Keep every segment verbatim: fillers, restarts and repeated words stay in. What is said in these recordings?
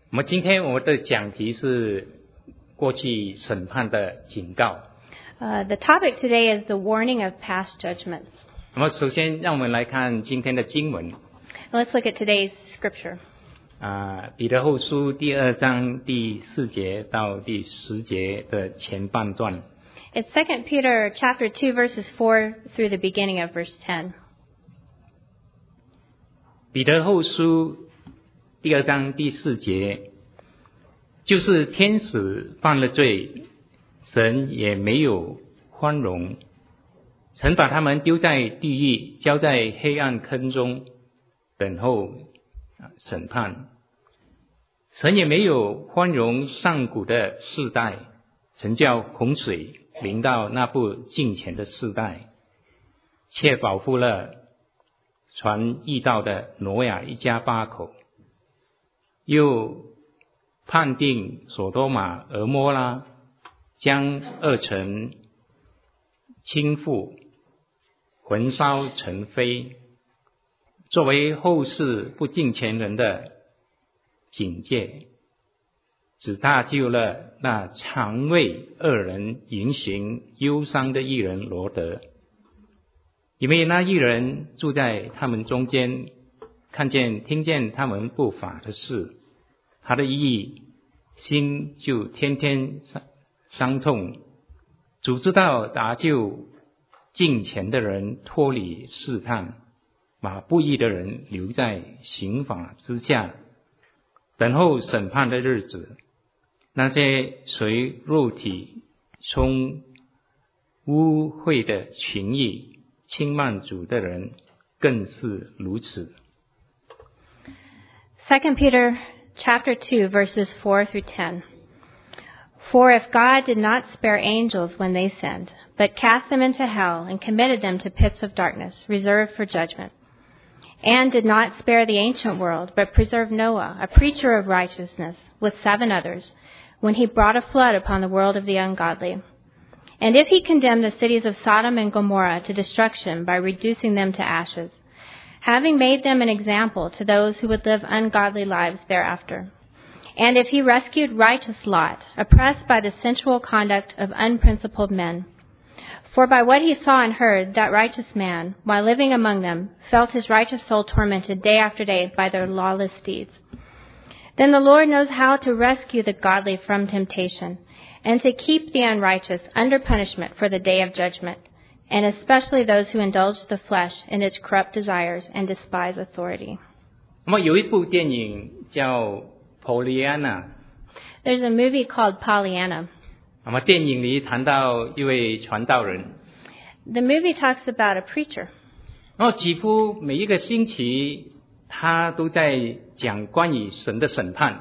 我们今天我们的讲题是过去审判的警告。 Uh, the topic today is the warning of past judgments. 那么首先让我们来看今天的经文。 Let's look at today's scripture. 啊，彼得后书第二章第四节到第十节的前半段。 It's Second Peter chapter two verses four through the beginning of verse ten. 彼得后书第二章第四节，就是天使犯了罪，神也没有宽容，曾把他们丢在地狱，交在黑暗坑中，等候审判。神也没有宽容上古的世代，曾叫洪水临到那不敬虔的世代，却保护了传义道的挪亚一家八口，又判定所多玛、俄摩拉，将二城倾覆，焚烧成灰，作为后世不敬虔人的警戒，只搭救了那常为恶人言行忧伤的义人罗德。因为那义人住在他们中间，看见听见他们不法的事，他的义心就天天伤痛。主知道搭救敬虔的人脱离试探，把不义的人留在刑罚之下，等候审判的日子。那些随肉体充污秽的情欲轻慢主的人更是如此。 Second Peter chapter two verses four through ten. For if God did not spare angels when they sinned, but cast them into hell and committed them to pits of darkness reserved for judgment, and did not spare the ancient world, but preserved Noah, a preacher of righteousness, with seven others, when he brought a flood upon the world of the ungodly. And if he condemned the cities of Sodom and Gomorrah to destruction by reducing them to ashes, having made them an example to those who would live ungodly lives thereafter. And if he rescued righteous Lot, oppressed by the sensual conduct of unprincipled men. For by what he saw and heard, that righteous man, while living among them, felt his righteous soul tormented day after day by their lawless deeds. Then the Lord knows how to rescue the godly from temptation, and to keep the unrighteous under punishment for the day of judgment, and especially those who indulge the flesh in its corrupt desires and despise authority. 那么有一部电影叫 Pollyanna。 There's a movie called Pollyanna. 那么电影里谈到一位传道人。 The movie talks about a preacher. 然后几乎每一个星期他都在讲关于神的审判。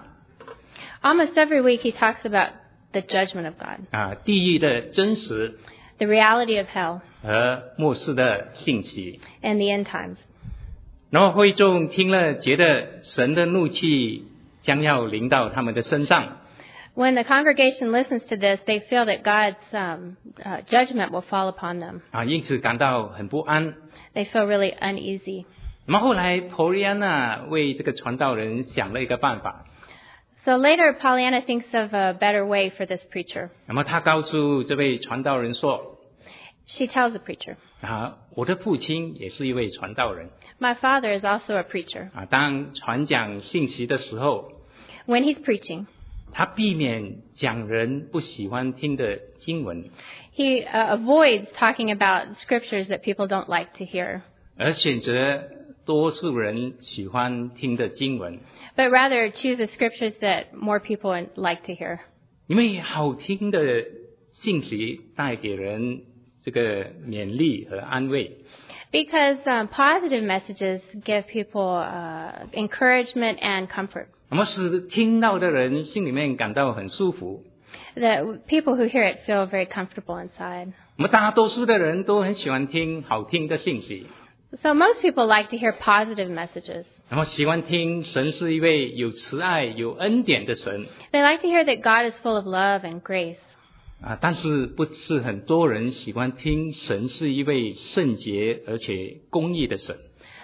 Almost every week he talks about the judgment of God. 啊，地狱的真实 The reality of hell 和末世的信息。 and the end times. 然后会众听了觉得神的怒气将要临到他们的身上。 When the congregation listens to this, they feel that God's um, uh, judgment will fall upon them. 啊，因此感到很不安。 They feel really uneasy. 那么后来 Pollyanna 为这个传道人想了一个办法。 So later, Pollyanna thinks of a better way for this preacher. 那么他告诉这位传道人说， She tells the preacher, 啊，我的父亲也是一位传道人。 my father is also a preacher. 啊，当传讲信息的时候， When he's preaching, 他避免讲人不喜欢听的经文， he uh, avoids talking about scriptures that people don't like to hear, 而选择多数人喜欢听的经文。 but rather choose the scriptures that more people like to hear. 因为好听的信息带给人这个勉励和安慰。 Because um, positive messages give people uh, encouragement and comfort. 那么使听到的人心里面感到很舒服。 The people who hear it feel very comfortable inside. 我们大多数的人都很喜欢听好听的信息， So most people like to hear positive messages. 那么喜欢听神是一位有慈爱、有恩典的神 They like to hear that God is full of love and grace. 啊，但是不是很多人喜欢听神是一位圣洁而且公义的神。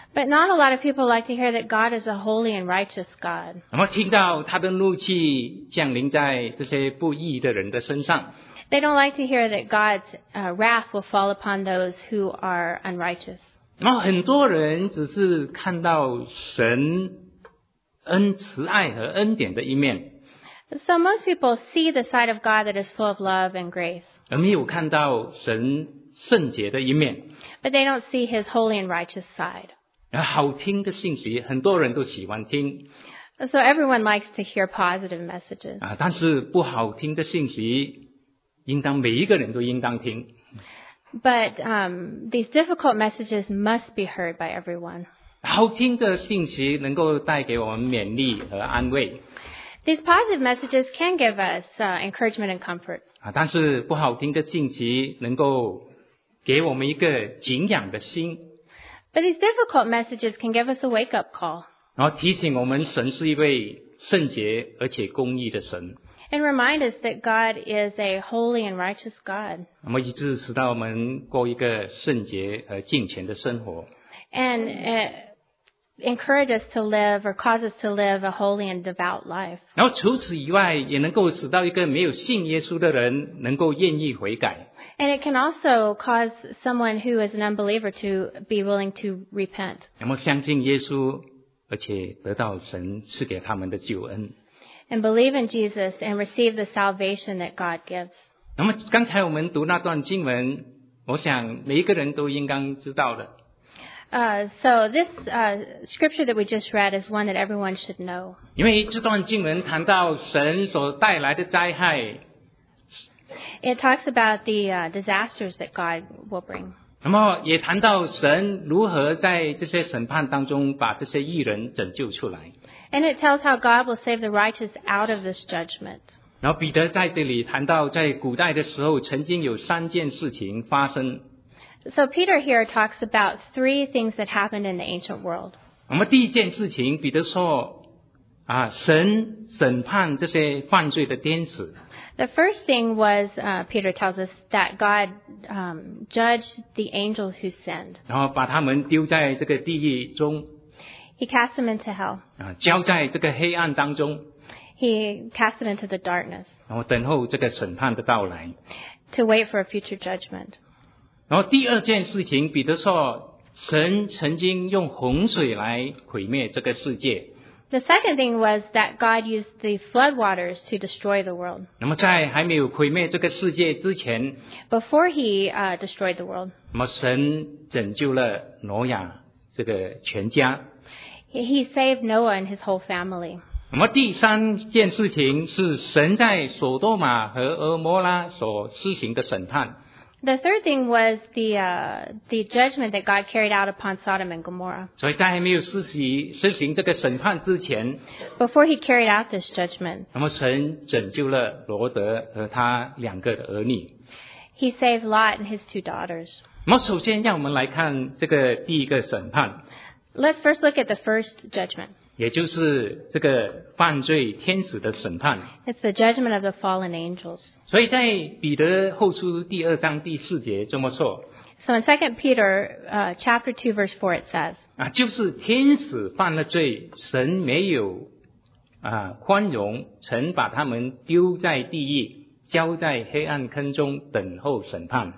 But not a lot of people like to hear that God is a holy and righteous God. 那么听到他的怒气降临在这些不义的人的身上， They don't like to hear that God's uh, wrath will fall upon those who are unrighteous. 然后很多人只是看到神恩慈爱和恩典的一面， So most people see the side of God that is full of love and grace, 而没有看到神圣洁的一面。 but they don't see his holy and righteous side. 然后好听的信息，很多人都喜欢听 So everyone likes to hear positive messages. 啊，但是不好听的信息，应当每一个人都应当听。 But um, these difficult messages must be heard by everyone. 好听的信息能够带给我们勉励和安慰 These positive messages can give us uh, encouragement and comfort. 啊，但是不好听的信息能够给我们一个敬仰的心， But these difficult messages can give us a wake-up call 然后提醒我们神是一位圣洁而且公义的神， and remind us that God is a holy and righteous God. 那么以致使到我们过一个圣洁和敬虔的生活。 And uh, encourage us to live or cause us to live a holy and devout life. 然后除此以外，也能够使到一个没有信耶稣的人能够愿意悔改。 And it can also cause someone who is an unbeliever to be willing to repent 那么相信耶稣，而且得到神赐给他们的救恩。 and believe in Jesus and receive the salvation that God gives. 那么刚才我们读那段经文，我想每一个人都应当知道的。 Uh, so this uh, scripture that we just read is one that everyone should know. 因为这段经文谈到神所带来的灾害， It talks about the uh, disasters that God will bring. 那么也谈到神如何在这些审判当中把这些义人拯救出来。 And it tells how God will save the righteous out of this judgment. 然后彼得在这里谈到，在古代的时候，曾经有三件事情发生。 So Peter here talks about three things that happened in the ancient world. 那么第一件事情，彼得说，啊，神审判这些犯罪的天使。 The first thing was, uh, Peter tells us, that God um, judged the angels who sinned. 然后把他们丢在这个地狱中， He cast them into hell. 啊，交在这个黑暗当中， He cast them into the darkness 然后等候这个审判的到来。 to wait for a future judgment. 然后第二件事情，彼得说，神曾经用洪水来毁灭这个世界。 The second thing was that God used the floodwaters to destroy the world. 那么在还没有毁灭这个世界之前， Before he uh, destroyed the world, 那么神拯救了挪亚这个全家。 he he saved Noah and his whole family. 那么第三件事情是神在索多玛和俄摩拉所施行的审判。 The third thing was the uh, the judgment that God carried out upon Sodom and Gomorrah. 所以在还没有施行施行这个审判之前， Before he carried out this judgment, 那么神拯救了罗德和他两个的儿女。 he saved Lot and his two daughters. 那么首先让我们来看这个第一个审判， Let's first look at the first judgment. 也就是这个犯罪天使的审判。 It's the judgment of the fallen angels. 所以在彼得后书第二章第四节这么说 So in Second Peter uh, chapter two verse four it says, 啊，就是天使犯了罪，神没有啊宽容，曾把他们丢在地狱，交在黑暗坑中等候审判。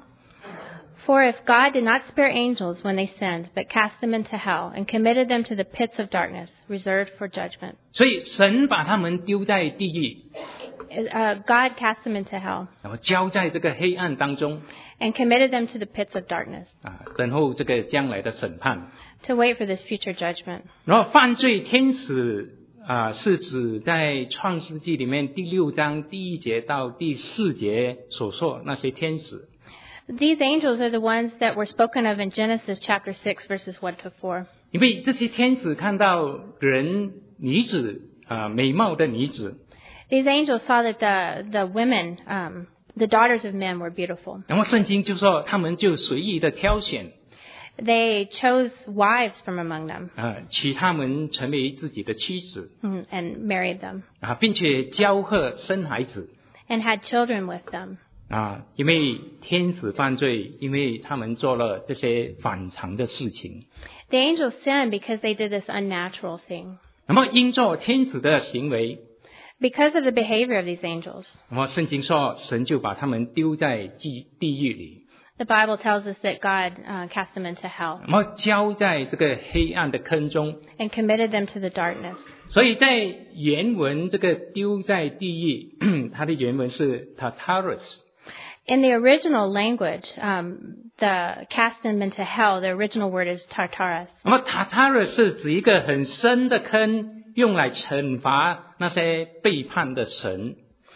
For if God did not spare angels when they sinned, but cast them into hell and committed them to the pits of darkness, reserved for judgment. 所以神把他们丢在地狱， Uh, God cast them into hell 然后交在这个黑暗当中 and committed them to the pits of darkness 啊，等候这个将来的审判。 to wait for this future judgment. 然后犯罪天使啊，是指在创世纪里面第六章第一节到第四节所说那些天使。 These angels are the ones that were spoken of in Genesis chapter six verses one to four. 因为这些天使看到人女子啊美貌的女子， These angels saw that the, the women, um, the daughters of men were beautiful. 然后圣经就说他们就随意的挑选 They chose wives from among them 啊，娶她们成为自己的妻子 mm, and married them 啊，并且教和生孩子。 and had children with them. 啊，因为天使犯罪，因为他们做了这些反常的事情。 The angels sinned because they did this unnatural thing. 那么因着天使的行为， Because of the behavior of these angels, 那么圣经说，神就把他们丢在地地狱里， the Bible tells us that God uh, cast them into hell 那么交在这个黑暗的坑中。 and committed them to the darkness. 所以在原文这个丢在地狱，它的原文是 Tartarus。 In the original language, um, the cast them into hell, the original word is Tartarus. 那么 Tartarus 是指一个很深的坑，用来惩罚那些背叛的神。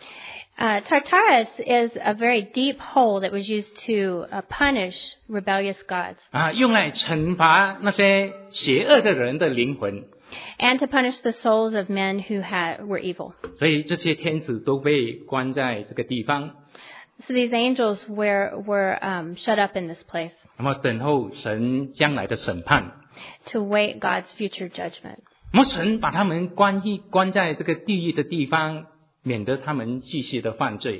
Uh, Tartarus is a very deep hole that was used to uh, punish rebellious gods 啊，用来惩罚那些邪恶的人的灵魂。 and to punish the souls of men who had, were evil. 所以这些天使都被关在这个地方， So these angels were, were um, shut up in this place 那么等候神将来的审判。 to wait God's future judgment. 那么神把他们关一关在这个地狱的地方，免得他们继续的犯罪。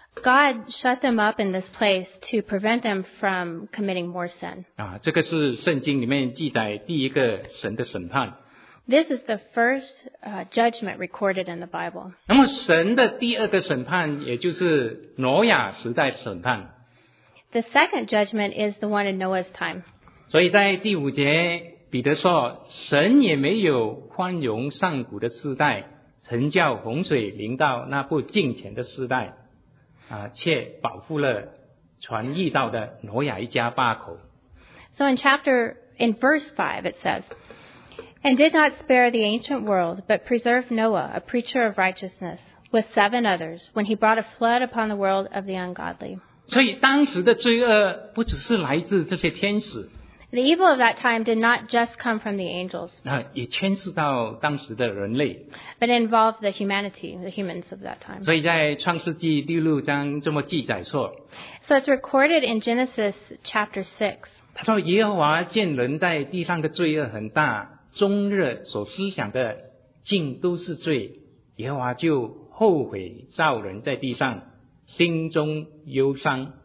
God shut them up in this place to prevent them from committing more sin. 啊，这个是圣经里面记载第一个神的审判。 This is the first uh, judgment recorded in the Bible. 那么神的第二个审判，也就是挪亚时代审判。 The second judgment is the one in Noah's time. 所以在第五节，彼得说，神也没有宽容上古的世代，曾叫洪水临到那不敬虔的世代，啊，却保护了传义道的挪亚一家八口。 So in chapter, in verse five it says, "And did not spare the ancient world, but preserved Noah, a preacher of righteousness, with seven others, when he brought a flood upon the world of the ungodly." 所以当时的罪恶不只是来自这些天使， The evil of that time did not just come from the angels, 啊，也牵涉到当时的人类。 but it involved the humanity, the humans of that time. 所以在创世纪第六章这么记载说， So it's recorded in Genesis chapter six. 他说耶和华见人在地上的罪恶很大，终日所思想的尽都是罪，耶和华就后悔造人在地上，心中忧伤。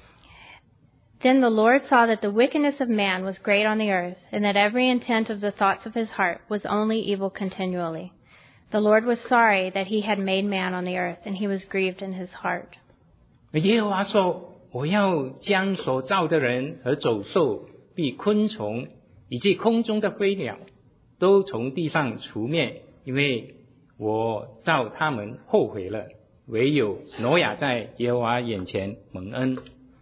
Then the Lord saw that the wickedness of man was great on the earth, and that every intent of the thoughts of his heart was only evil continually. The Lord was sorry that he had made man on the earth, and he was grieved in his heart. 耶和华说，我要将所造的人和走兽、比昆虫以及空中的飞鸟都从地上除灭，因为我造他们后悔了，唯有挪亚在耶和华眼前蒙恩。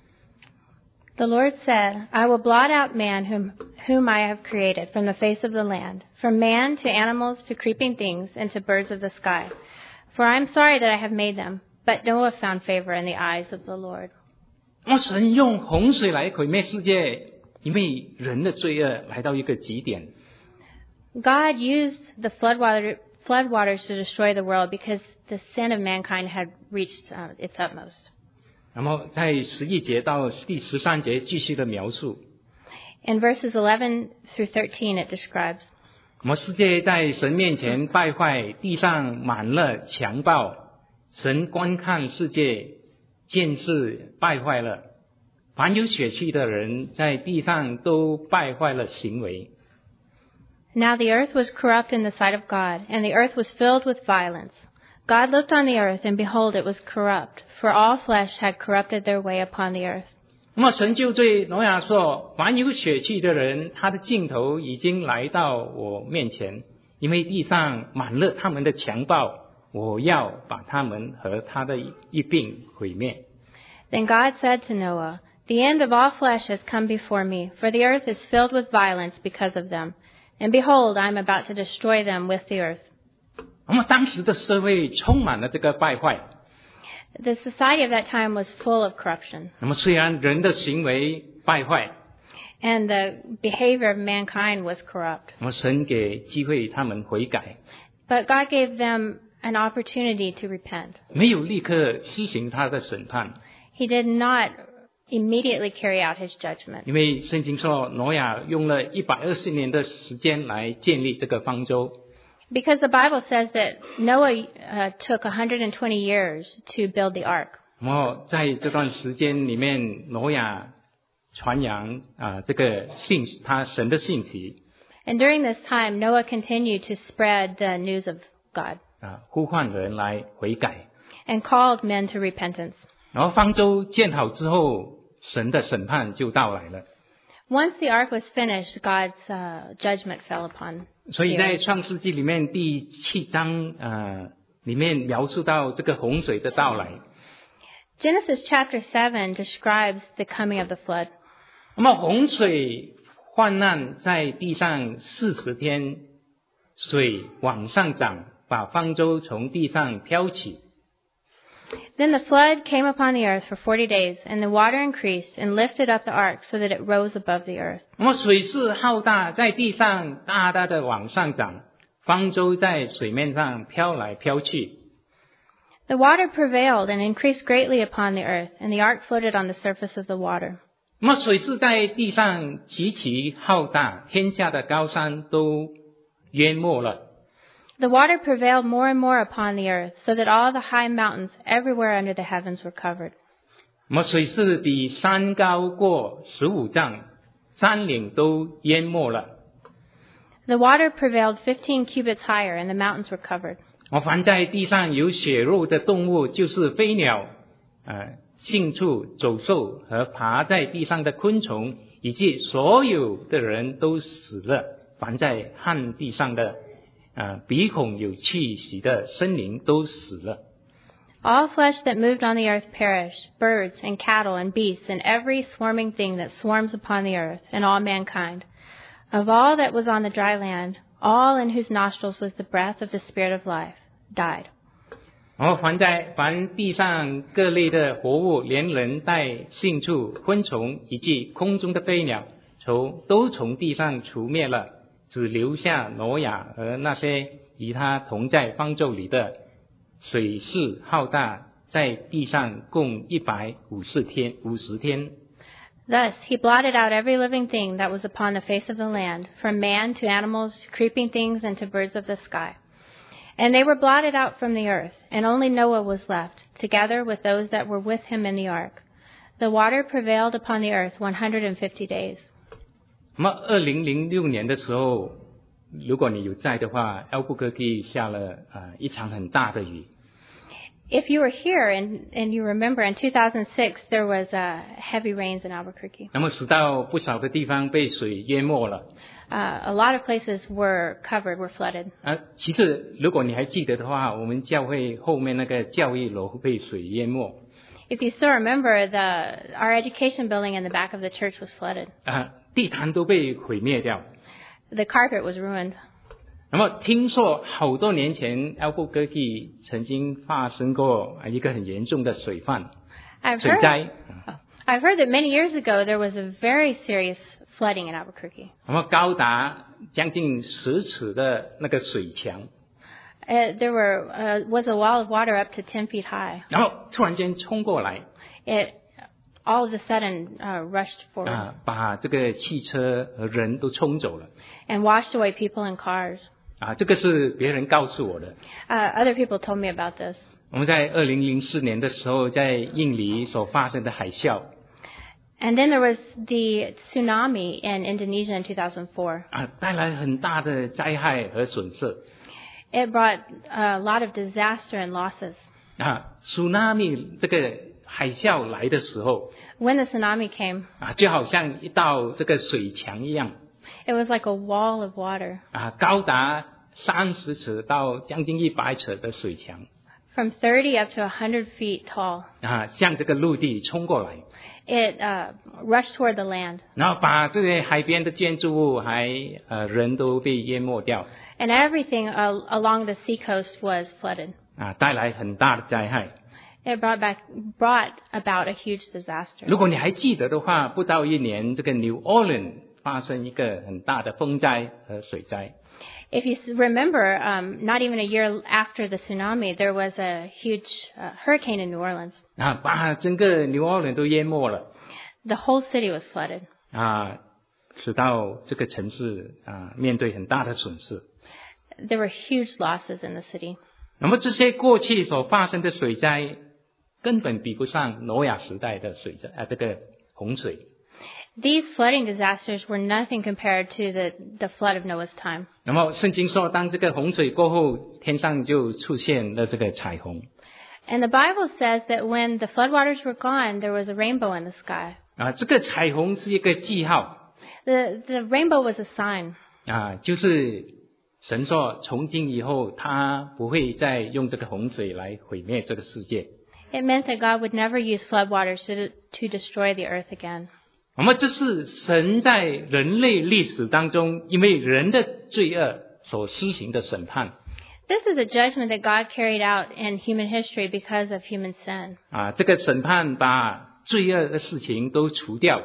The Lord said, I will blot out man whom, whom I have created from the face of the land, from man to animals to creeping things and to birds of the sky. For I am sorry that I have made them. But Noah found favor in the eyes of the Lord. 那么神用洪水来毁灭世界，因为人的罪恶来到一个极点。 God used the floodwater, floodwaters to destroy the world because the sin of mankind had reached uh, its utmost. 那么在十一节到第十三节继续的描述， In verses eleven through thirteen, it describes, 我们世界在神面前败坏，地上满了强暴，神观看世界，见是败坏了，凡有血气的人在地上都败坏了行为。 Now the earth was corrupt in the sight of God, and the earth was filled with violence. God looked on the earth, and behold, it was corrupt, for all flesh had corrupted their way upon the earth. 那么神就对挪亚说，凡有血气的人，他的尽头已经来到我面前，因为地上满了他们的强暴，我要把他们和他的一并毁灭。 Then God said to Noah, The end of all flesh has come before me, for the earth is filled with violence because of them. And behold, I am about to destroy them with the earth. 那么当时的社会充满了这个败坏。 The society of that time was full of corruption. 那么虽然人的行为败坏， And the behavior of mankind was corrupt. 那么神给机会他们悔改， But God gave them an opportunity to repent. 没有立刻施行他的审判， He did not immediately carry out his judgment. 因为圣经说挪亚用了一百二十年的时间来建立这个方舟。 Because the Bible says that Noah uh, took one hundred twenty years to build the ark. 然后在这段时间里面，挪亚传扬啊这个信他神的信息。 And during this time, Noah continued to spread the news of God. 啊，呼唤人来悔改。 And called men to repentance. 然后方舟建好之后，神的审判就到来了。 Once the ark was finished, God's uh, judgment fell upon. 所以在创世纪里面第七章呃里面描述到这个洪水的到来。 Genesis chapter seven describes the coming of the flood. 那么洪水患难在地上四十天，水往上涨，把方舟从地上飘起。 Then the flood came upon the earth for forty days, and the water increased and lifted up the ark so that it rose above the earth. 那么水势浩大，在地上大大的往上涨，方舟在水面上飘来飘去。 The water prevailed and increased greatly upon the earth, and the ark floated on the surface of the water. 那么水势在地上极其浩大，天下的高山都淹没了。 The water prevailed more and more upon the earth, so that all the high mountains everywhere under the heavens were covered. 那么水势比山高过十五丈，山岭都淹没了。 The water prevailed fifteen cubits higher, and the mountains were covered. 我凡在地上有血肉的动物，就是飞鸟、呃、牲畜、走兽和爬在地上的昆虫，以及所有的人都死了。凡在旱地上的呃鼻孔有气息的生灵都死了。 All flesh that moved on the earth perished, birds and cattle and beasts and every swarming thing that swarms upon the earth, and all mankind. Of all that was on the dry land, all in whose nostrils was the breath of the Spirit of life, died. 然后凡在凡地上各类的活物，连人带牲畜、昆虫以及空中的飞鸟，从都从地上除灭了，只留下挪亚和那些与他同在方舟里的。水势浩大，在地上共一百五十天，五十天。 Thus he blotted out every living thing that was upon the face of the land, from man to animals to creeping things and to birds of the sky. And they were blotted out from the earth, and only Noah was left, together with those that were with him in the ark. The water prevailed upon the earth one hundred and fifty days. 那么二零零六年的时候，如果你有在的话 Albuquerque 下了呃一场很大的雨。 If you were here and, and you remember in two thousand six there was uh, heavy rains in Albuquerque. 那么使到不少的地方被水淹没了。 Uh, a lot of places were covered, were flooded. 啊，其实如果你还记得的话，我们教会后面那个教育楼被水淹没。 If you still remember, the our education building in the back of the church was flooded. 啊，地毯都被毁灭掉。 The carpet was ruined. 那么听说好多年前 Albuquerque 曾经发生过一个很严重的水患、 I've 水 heard, 灾。 I've heard that many years ago there was a very serious flooding in Albuquerque. 那么高达将近十尺的那个水墙， Uh, there were uh, was a wall of water up to ten feet high. 然后突然间冲过来， It all of a sudden uh, rushed forward 啊，把这个汽车和人都冲走了。 and washed away people and cars. 啊，这个是别人告诉我的。 Uh, other people told me about this. 我们在二零零四年的时候，在印尼所发生的海啸， And then there was the tsunami in Indonesia in two thousand four. 啊，带来很大的灾害和损失。 It brought a lot of disaster and losses. 啊 ，tsunami 这个海啸来的时候， When the tsunami came, 啊，就好像一道这个水墙一样， it was like a wall of water. 啊，高达三十尺到将近一百尺的水墙， From thirty up to one hundred feet tall. 啊，向这个陆地冲过来， It uh, rushed toward the land. 然后把这些海边的建筑物还呃人都被淹没掉， And everything uh, along the seacoast was flooded. 啊，带来很大的灾害。 It brought back, brought about a huge disaster. 如果你还记得的话，不到一年，这个 New Orleans 发生一个很大的风灾和水灾。 If you s- remember, um, not even a year after the tsunami, there was a huge uh, hurricane in New Orleans. 啊，把整个 New Orleans 都淹没了， The whole city was flooded. 啊，使到这个城市啊面对很大的损失。 There were huge losses in the city. 那么这些过去所发生的水灾， 根本比不上挪亚时代的水灾，呃，这个洪水。 These flooding disasters were nothing compared to the, the flood of Noah's time. 那么圣经说，当这个洪水过后，天上就出现了这个彩虹。 And the Bible says that when the floodwaters were gone, there was a rainbow in the sky. 啊，这个彩虹是一个记号。 The, the rainbow was a sign. 啊，就是神说，从今以后，他不会再用这个洪水来毁灭这个世界。 It meant that God would never use floodwaters to, to destroy the earth again. 那么这是神在人类历史当中，因为人的罪恶所施行的审判。 This is a judgment that God carried out in human history because of human sin. 啊，这个审判把罪恶的事情都除掉。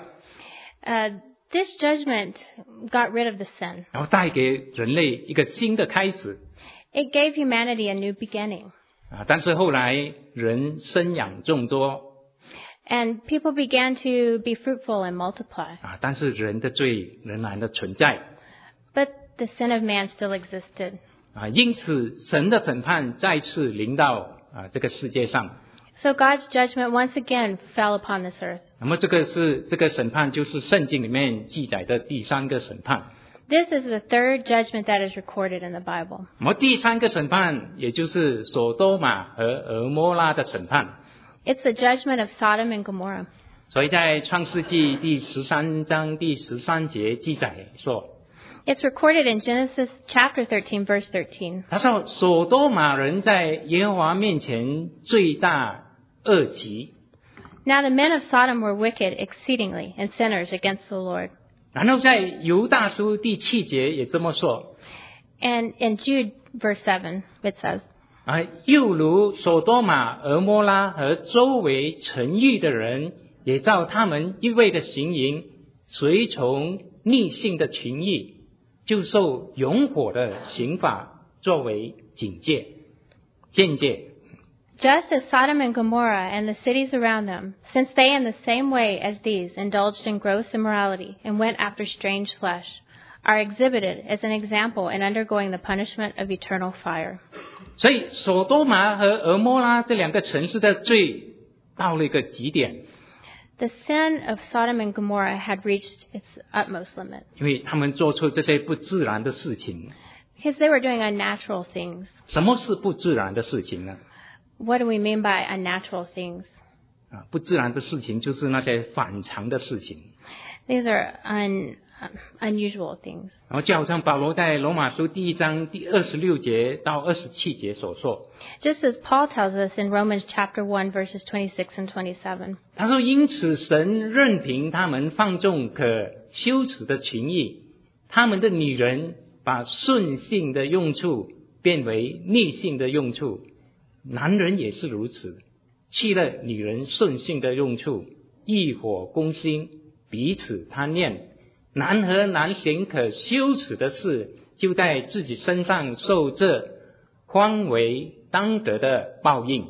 Uh, this judgment got rid of the sin. 然后带给人类一个新的开始。 It gave humanity a new beginning. 啊，但是后来人生养众多。 And people began to be fruitful and multiply. 啊，但是人的罪仍然的存在。 But the sin of man still existed. 啊，因此神的审判再次临到啊这个世界上。 So God's judgment once again fell upon this earth. 那么这个是这个审判就是圣经里面记载的第三个审判。 This is the third judgment that is recorded in the Bible. 那么第三个审判也就是所多玛和俄摩拉的审判。 It's the judgment of Sodom and Gomorrah. 所以在创世纪第十三章第十三节记载说。 It's recorded in Genesis chapter thirteen, verse thirteen. 他说，所多玛人在耶和华面前罪大恶极。 Now the men of Sodom were wicked exceedingly and sinners against the Lord. 然后在犹大书第七节也这么说。 And in Jude verse seven, it says, 啊，又如所多玛、俄摩拉和周围城邑的人，也照他们一味的行淫，随从逆性的情欲，就受永火的刑罚作为警戒、见戒。 Just as Sodom and Gomorrah and the cities around them, since they in the same way as these indulged in gross immorality and went after strange flesh, are exhibited as an example in undergoing the punishment of eternal fire. 所以所多玛和俄摩拉这两个城市的罪到了一个极点。 The sin of Sodom and Gomorrah had reached its utmost limit. 因为他们做出这些不自然的事情。 Because they were doing unnatural things. 什么是不自然的事情呢？ What do we mean by unnatural things? 啊，不自然的事情就是那些反常的事情。 These are un, unusual things. 然后就好像保罗在罗马书第一章第二十六节到二十七节所说。 Just as Paul tells us in Romans chapter one, verses twenty-six and twenty-seven. 他说，因此神任凭他们放纵可羞耻的情欲，他们的女人把顺性的用处变为逆性的用处，男人也是如此，弃了女人顺性的用处，欲火攻心，彼此贪恋，男和男行可羞耻的事，就在自己身上受这荒为当得的报应。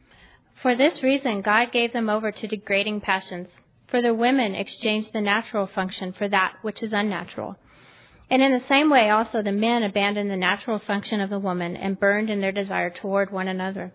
For this reason, God gave them over to degrading passions. For the women exchanged the natural function for that which is unnatural. And in the same way also the men abandoned the natural function of the woman and burned in their desire toward one another.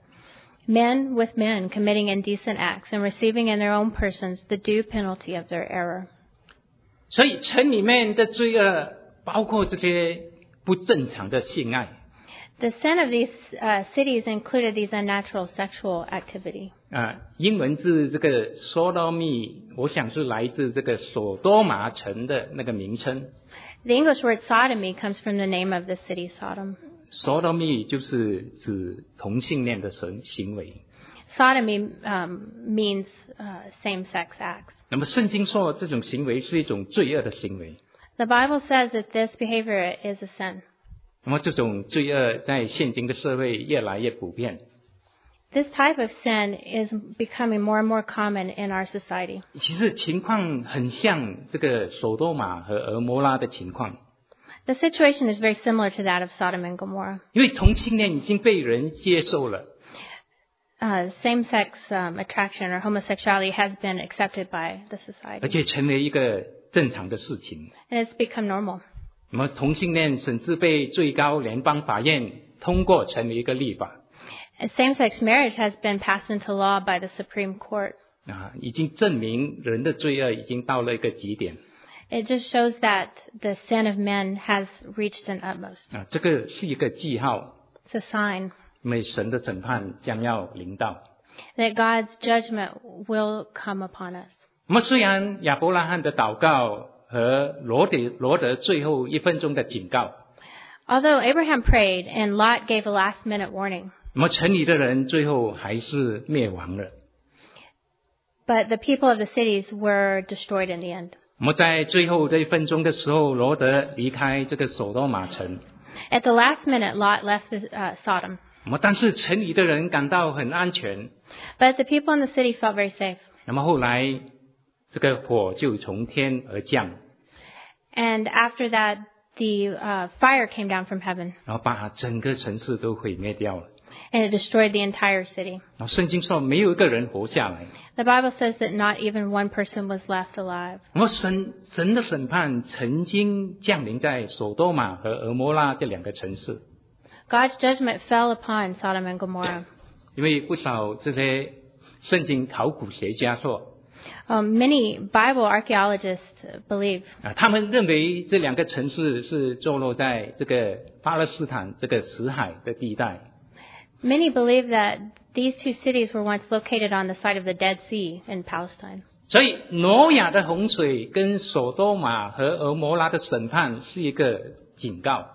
Men with men committing indecent acts and receiving in their own persons the due penalty of their error. 所以城里面的罪恶包括这些不正常的性爱。 The sin of these uh, cities included these unnatural sexual activity. 啊，英文字这个 sodomy， 我想是来自这个所多玛城的那个名称。 The English word sodomy comes from the name of the city Sodom. sodomy 就是指同性恋的行行为。 Sodomy um, means uh, same-sex acts. 那么圣经说这种行为是一种罪恶的行为。 The Bible says that this behavior is a sin. 那么这种罪恶在现今的社会越来越普遍。 This type of sin is becoming more and more common in our society. 其实情况很像这个所多玛和俄摩拉的情况。 The situation is very similar to that of Sodom and Gomorrah. 因为同性恋已经被人接受了。 Uh, same-sex um, attraction or homosexuality has been accepted by the 而 society. 且成为一个正常的事情。 And it's become normal. 那么同性恋甚至被最高联邦法院通过成为一个立法。 Same-sex marriage has been passed into law by the Supreme Court. 啊，已经证明人的罪恶已经到了一个极点。 It just shows that the sin of men has reached an utmost. 啊，这个是一个记号， It's a sign 因为神的审判将要临到。 that God's judgment will come upon us. 那么虽然亚伯拉罕的祷告和罗德罗德最后一分钟的警告， Although Abraham prayed and Lot gave a last-minute warning, 那么城里的人最后还是灭亡了。 but the people of the cities were destroyed in the end. 那么在最后这一分钟的时候，罗德离开这个索多玛城。 At the last minute, Lot left uh, Sodom. 那么但是城里的人感到很安全。 But the people in the city felt very safe. 那么后来这个火就从天而降， And after that, the uh, fire came down from heaven, 然后把整个城市都毁灭掉了。 and it destroyed the entire city. 然后圣经说没有一个人活下来。 The Bible says that not even one person was left alive. 那么神神的审判曾经降临在索多玛和俄摩拉这两个城市， God's judgment fell upon Sodom and Gomorrah. 因为不少这些圣经考古学家说， Um, many Bible archaeologists believe 啊，他们认为这两个城市是坐落在这个巴勒斯坦这个死海的地带。 many believe that these two cities were once located on the side of the Dead Sea in Palestine. 所以挪亚的洪水跟索多玛和俄摩拉的审判是一个警告。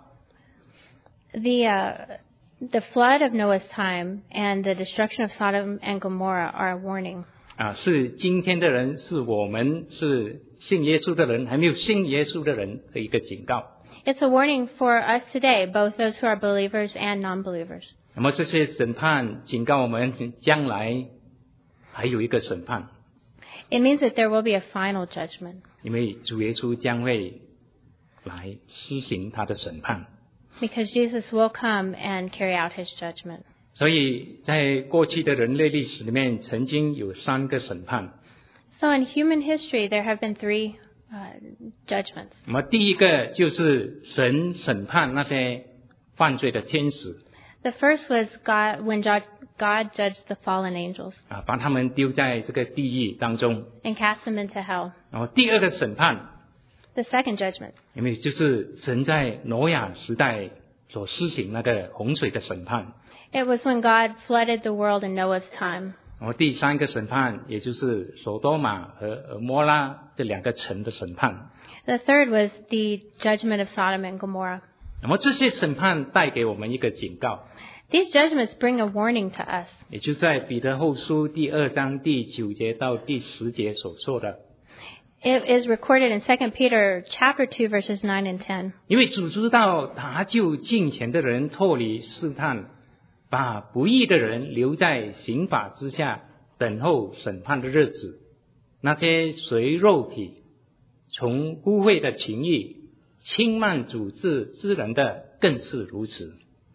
The uh, the flood of Noah's time and the destruction of Sodom and Gomorrah are a warning. 啊，是今天的人，是我们是信耶稣的人，还没有信耶稣的人的一个警告。 It's a warning for us today, both those who are believers and non-believers. 那么这些审判警告我们，将来还有一个审判， It means that there will be a final judgment 因为主耶稣将会来施行他的审判。 because Jesus will come and carry out his judgment. 所以在过去的人类历史里面，曾经有三个审判。 So in human history, there have been three uh, judgments. 那么第一个就是神审判那些犯罪的天使， The first was God when God, God judged the fallen angels 啊，把他们丢在这个地狱当中。 and cast them into hell. 然后第二个审判， The second judgment 因为就是神在挪亚时代所施行那个洪水的审判。 it was when God flooded the world in Noah's time. 然后第三个审判，也就是索多玛和俄摩拉这两个城的审判。 The third was the judgment of Sodom and Gomorrah. 那么这些审判带给我们一个警告， These judgments bring a warning to us. 也就在彼得后书第二章第九节到第十节所说的。 It is recorded in Second Peter chapter two verses nine and ten. 因为主知道搭救敬虔的人脱离试探，把不义的人留在刑法之下，等候审判的日子。那些随肉体从污秽的情欲轻慢主治之人的，更是如此。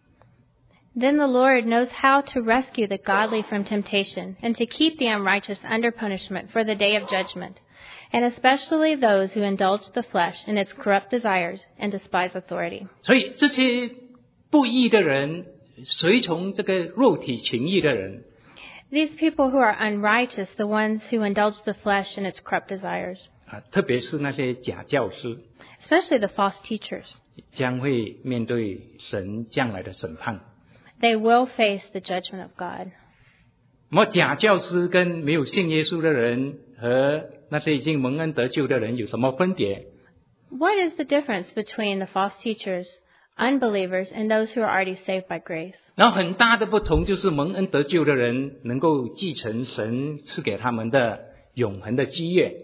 Then the Lord knows how to rescue the godly from temptation and to keep the unrighteous under punishment for the day of judgment, and especially those who indulge the flesh in its corrupt desires and despise authority. 所以这些不义的人，随从这个肉体情欲的人， These people who are unrighteous, the ones who indulge the flesh in its corrupt desires, 啊，特别是那些假教师， especially the false teachers, 将会面对神将来的审判。 they will face the judgment of God. 那么假教师跟没有信耶稣的人和那些已经蒙恩得救的人有什么分别？ What is the difference between the false teachers, unbelievers, and those who are already saved by grace? 然后很大的不同就是蒙恩得救的人能够继承神赐给他们的永恒的基业，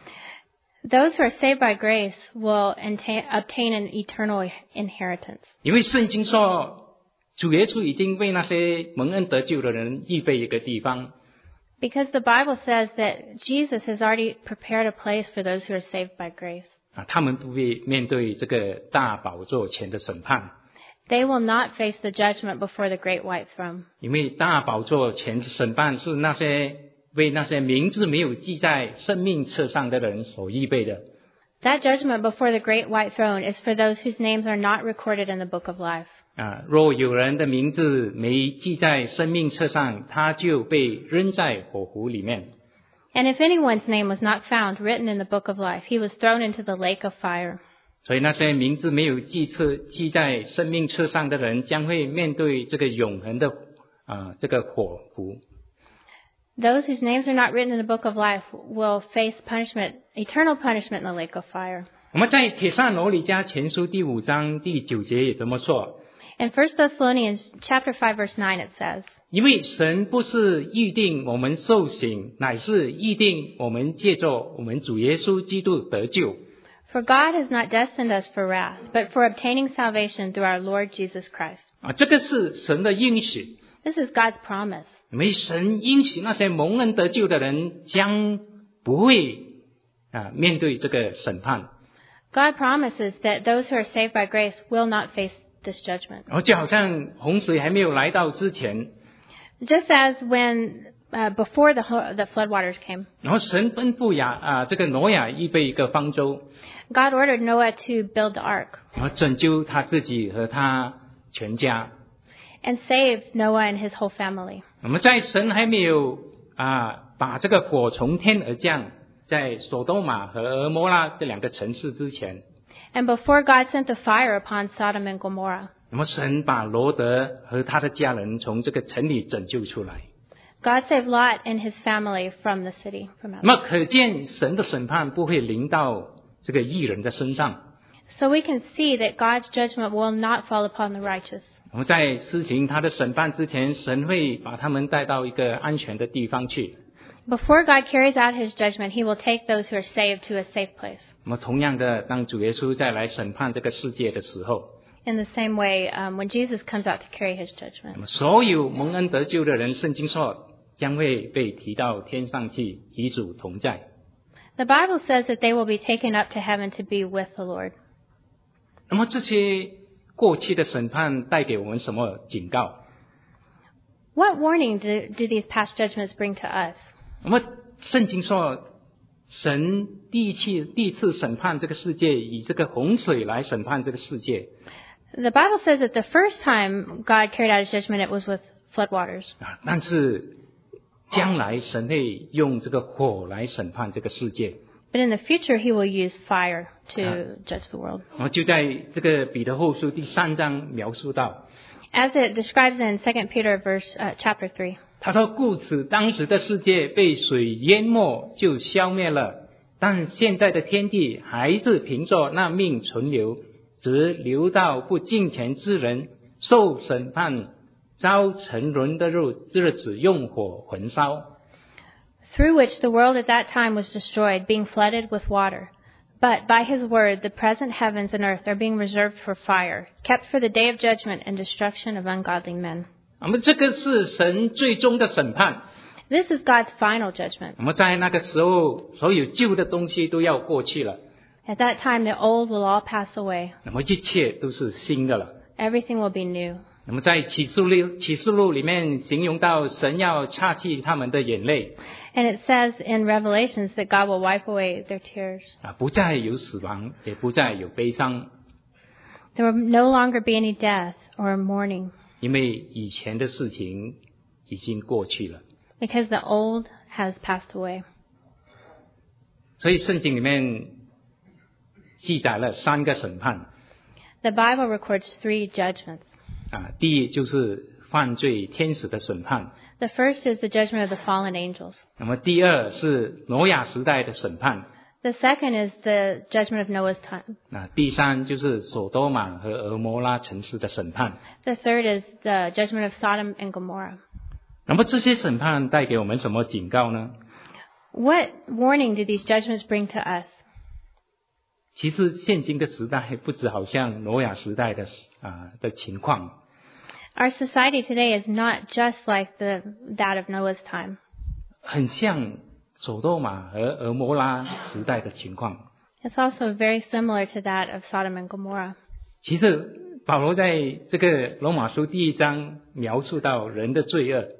Those who are saved by grace will enta- obtain an eternal inheritance. 因为圣经说主耶稣已经为那些蒙恩得救的人预备一个地方， Because the Bible says that Jesus has already prepared a place for those who are saved by grace. 啊，他们不会面对这个大宝座前的审判， They will not face the judgment before the great white throne. 因为大宝座前的审判是那些为那些名字没有记在生命册上的人所预备的。 That judgment before the great white throne is for those whose names are not recorded in the book of life. 啊，若有人的名字没记在生命册上，他就被扔在火湖里面。 And if anyone's name was not found written in the book of life, he was thrown into the lake of fire. 所以那些名字没有记册记在生命册上的人，将会面对这个永恒的啊这个火湖。 Those whose names are not written in the book of life will face punishment, eternal punishment in the lake of fire. 我们在帖撒罗尼迦前书第五章第九节也这么说。 In First Thessalonians chapter five verse nine it says, 因为神不是预定我们受刑，乃是预定我们借着我们主耶稣基督得救。 For God has not destined us for wrath, but for obtaining salvation through our Lord Jesus Christ. 啊，这个是神的应许。 This is God's promise. 因为神应许那些蒙恩得救的人将不会啊面对这个审判。 God promises that those who are saved by grace will not face this judgment. 然后就好像洪水还没有来到之前， Just as when uh, before the ho- the floodwaters came, 然后神吩咐亚啊这个挪亚预备一个方舟， God ordered Noah to build the ark 然后拯救他自己和他全家。 and saved Noah and his whole family. 那么在神还没有啊把这个火从天而降在索多玛和俄摩拉这两个城市之前， And before God sent the fire upon Sodom and Gomorrah, 那么神把罗德和他的家人从这个城里拯救出来。 God saved Lot and his family from the city. From 那 out. 么可见神的审判不会临到这个义人的身上。 So we can see that God's judgment will not fall upon the righteous. 那么在施行他的审判之前，神会把他们带到一个安全的地方去。 Before God carries out his judgment, he will take those who are saved to a safe place. 那么同样的，当主耶稣再来审判这个世界的时候， In the same way, um, when Jesus comes out to carry his 那 judgment, 么所有蒙恩得救的人，圣经说将会被提到天上去，与主同在。 the Bible says that they will be taken up to heaven to be with the Lord. 那么这些过去的审判带给我们什么警告？ What warning do, do these past judgments bring to us? 那么圣经说，神第一次第一次审判这个世界，以这个洪水来审判这个世界 The Bible says that the first time God carried out his judgment, it was with floodwaters. 啊，但是将来神会用这个火来审判这个世界。 But in the future, he will use fire to judge the world. 然后就在这个彼得后书第三章描述到， As it describes in Second Peter verse, uh, chapter three. 他说：“故此，当时的世界被水淹没，就消灭了；但现在的天地还是凭着那命存留，只留到不敬虔之人受审判、遭沉沦的日日子，用火焚烧。 Through which the world at that time was destroyed, being flooded with water. But by his word, the present heavens and earth are being reserved for fire, kept for the day of judgment and destruction of ungodly men. ” 那么这个是神最终的审判。 This is God's final judgment. 那么在那个时候，所有旧的东西都要过去了， At that time, the old will all pass away. 那么一切都是新的了。 Everything will be new. 那么在启示录启示录里面形容到神要擦去他们的眼泪 And it says in Revelations that God will wipe away their tears. 啊，不再有死亡，也不再有悲伤， There will no longer be any death or mourning, 因为以前的事情已经过去了。 because the old has passed away. 所以圣经里面记载了三个审判 The Bible records three judgments. 啊，第一就是犯罪天使的审判， The first is the judgment of the fallen angels. 那么第二是挪亚时代的审判， The second is the judgment of Noah's time. 那第三就是索多玛和俄摩拉城市的审判。 The third is the judgment of Sodom and Gomorrah. 那么这些审判带给我们什么警告呢？ What warning do these judgments bring to us? 其实现今的时代不止好像挪亚时代的啊的情况， Our society today is not just like the that of Noah's time. 很像索多玛和俄摩拉时代的情况。 It's also very similar to that of Sodom and Gomorrah. 其实保罗在这个罗马书第一章描述到人的罪恶，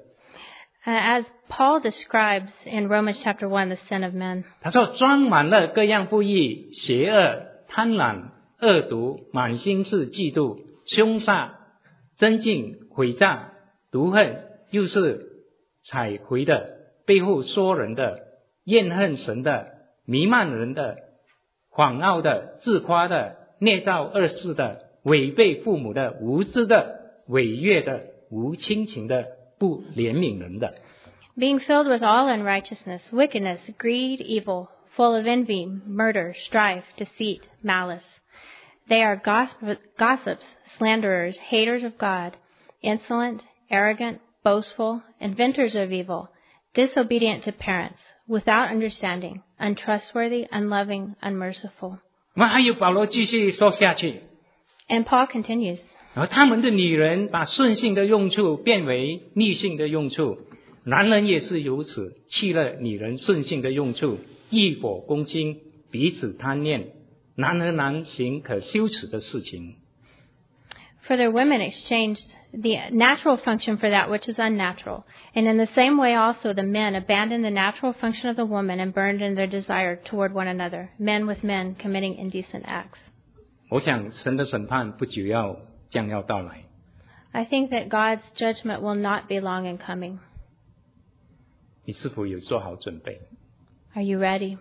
Uh, as Paul describes in Romans chapter one, the sin of men. 他说装满了各样不义、邪恶、贪婪、恶毒，满心是嫉妒、凶杀、 增进、诡诈、毒恨，又是采回的，背后说人的，怨恨神的，弥漫人的，谎傲的，自夸的，捏造恶事的，违背父母的，无知的，违约的，无亲情的，不怜悯人的。 Being filled with all unrighteousness, wickedness, greed, evil, full of envy, murder, strife, deceit, malice. They are gossip, gossips, slanderers, haters of God, insolent, arrogant, boastful, inventors of evil, disobedient to parents, without understanding, untrustworthy, unloving, unmerciful. 我们还有保罗继续说下去。 And Paul continues. 而他们的女人把顺性的用处变为逆性的用处，男人也是如此，弃了女人顺性的用处，欲火攻心，彼此贪恋，男和男行可羞耻的事情。 For their women exchanged the natural function for that which is unnatural. And in the same way also the men abandoned the natural function of the woman and burned in their desire toward one another, men with men committing indecent acts. 我想神的审判不久要将要到来。 I think that God's judgment will not be long in coming. 你是否有做好准备？ Are you ready?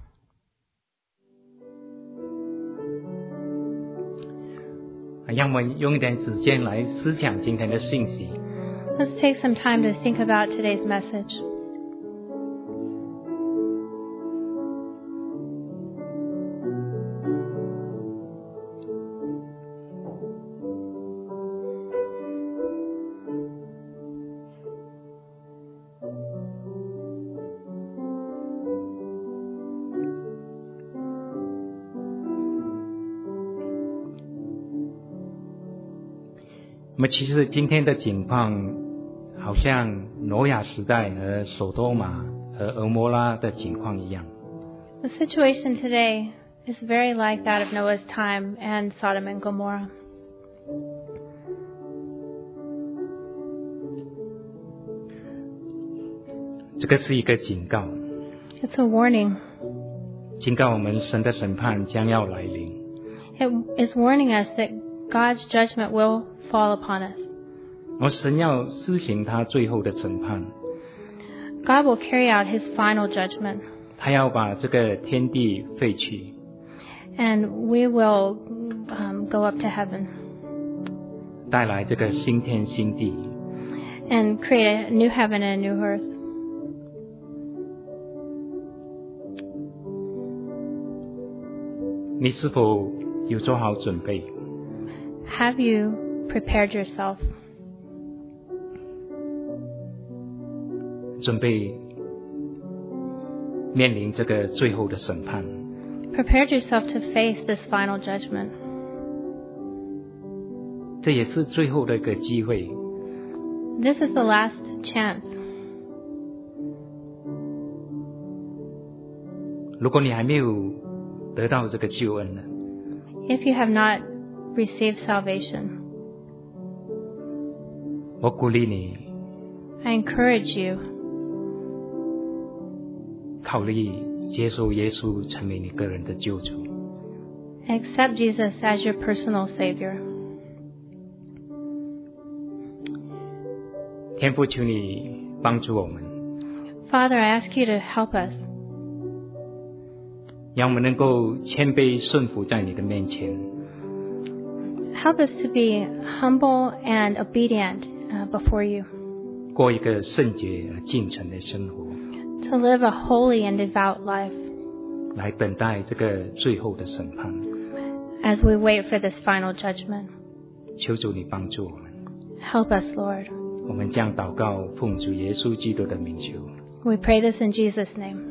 让我们用一点时间来思想今天的信息。 Let's take some time to think about today's message. 那么其实今天的情况好像挪亚时代和索多玛和俄摩拉的情况一样。 The situation today is very like that of Noah's time and Sodom and Gomorrah. 这个是一个警告， It's a warning. 警告我们神的审判将要来临。 It is warning us that God's judgment will fall upon us. 而神要施行他最后的审判， God will carry out his final judgment. 他要把这个天地废去， And we will um, go up to heaven 带来这个新天新地。 and create a new heaven and a new earth. 你是否有做好准备？ Have you prepared yourself? 准备面临这个最后的审判。 Prepared yourself to face this final judgment. 这也是最后的一个机会。 This is the last chance. 如果你还没有得到这个救恩呢， If you have not received salvation, 我鼓励你 I encourage you, 考虑接受耶稣成为你个人的救主。 accept Jesus as your personal Savior. 天父，求你帮助我们， Father, I ask you to help us, 让我们能够谦卑顺服在你的面前， help us to be humble and obedient uh, before you, 过一个圣洁而敬诚的生活， to live a holy and devout life 来等待这个最后的审判。 as we wait for this final judgment. 求主你帮助我们， Help us, Lord. 我们将祷告奉主耶稣基督的名求。 We pray this in Jesus' name.